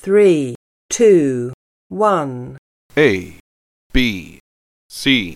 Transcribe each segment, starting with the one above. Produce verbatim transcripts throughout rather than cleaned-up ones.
three, two, one. A, B, C.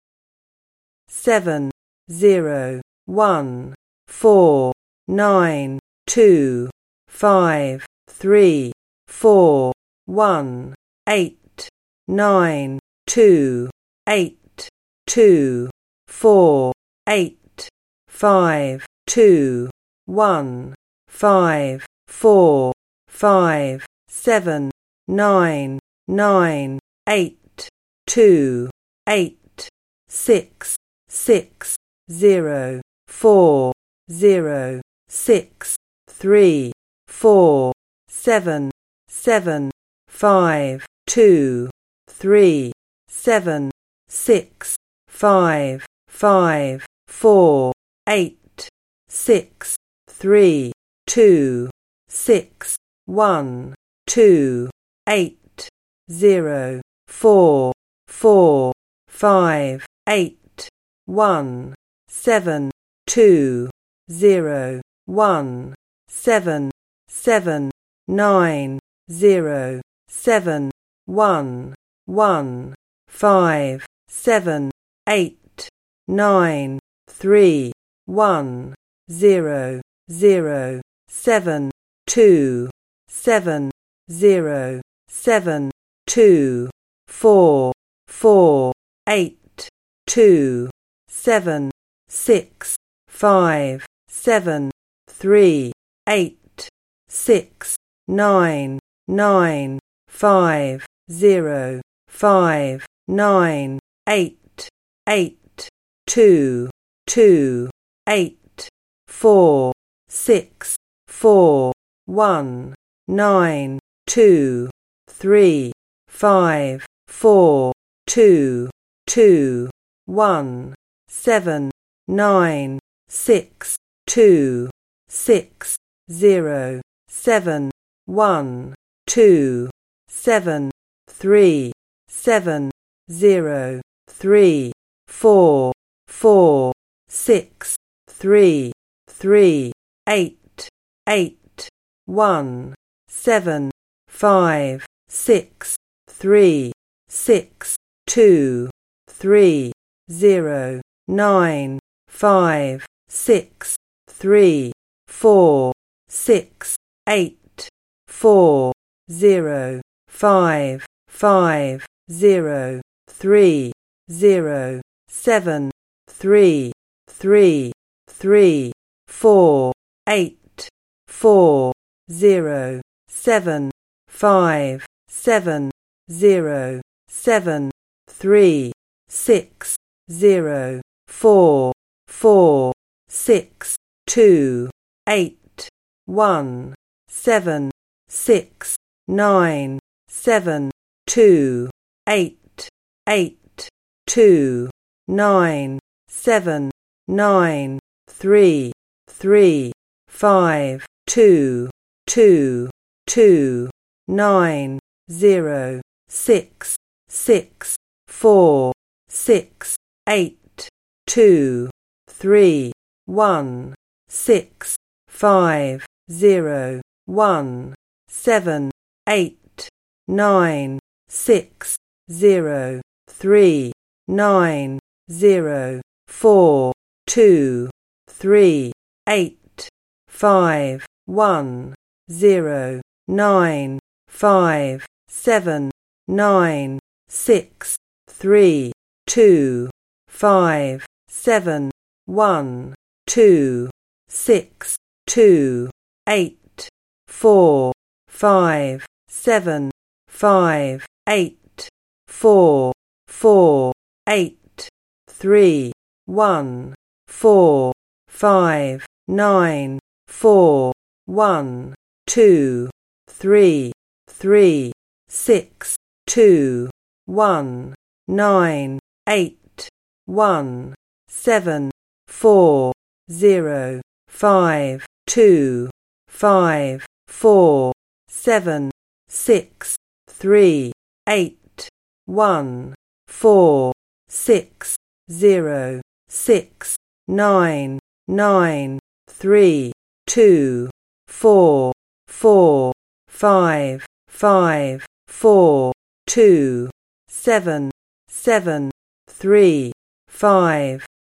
Seven, zero, one, four, nine, two, five, three, four, one, eight, nine, two, eight, two, four, eight, five, two, one, five, four, five, seven, nine, nine, eight, two, eight, six, six, zero, four, zero, six, three, four, seven, seven, five, two, three, seven, six, five, five, four, eight, six, three, two, six, one, two, eight, zero, four, four, five, eight, one, seven, two, zero, one, seven, seven, nine, zero, seven, one, one, five, seven, eight, nine, three, one, zero, zero, seven, two, seven, zero, seven, two, four, four, eight, two, seven, six, five, seven, three, eight, six, nine, nine, five, zero, five, nine, eight, eight, two, two, eight, four, six, four, one, nine, two, three, five, four, two, two, one, seven, nine, six, two, six, zero, seven, one, two, seven, three, seven, zero, three, four, four, six, three, three, eight, eight, one, seven, five, six, three, six, two, three, zero, nine, five, six, three, four, six, eight, four, zero, five, five, zero, three, zero, seven, three, three, three, four, eight, four, zero, seven, five, seven, zero, seven, three, six, zero, four, four, six, two, eight, one, seven, six, nine, seven, two, eight, eight, two, nine, seven, nine, three, three, five, two, two, two, nine, zero, six, six, four, six, eight, two, three, one, six, five, zero, one, seven, eight, nine, six, zero, three, nine, zero, four, two, three, eight, five, one, zero, nine, five, seven, nine, six, three, two, five, seven, one, two, six, two, eight, four, five, seven, five, eight, four, four, eight, three, one, four, five, nine, four, one, two, three, three, six, two, one, nine, eight, one, seven, four, zero, five, two, five, four, seven, six, three, eight, one, four, six, zero, six, nine, nine, three, two, four, four, five, five, four, two, seven, seven, three, five,